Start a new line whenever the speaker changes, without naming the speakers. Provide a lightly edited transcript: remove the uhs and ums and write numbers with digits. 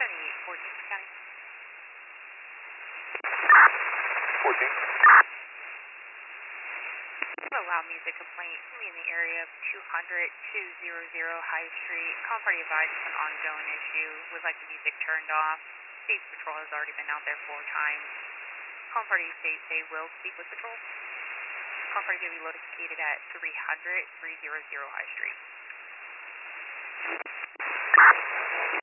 14th County.
14.
Loud music complaint in the area of 200-200 High Street. Call party advised it's an ongoing issue. Would like the music turned off. State Patrol has already been out there 4 times. Call party states they will speak with Patrol. Call party going to be located at 300-300 High Street.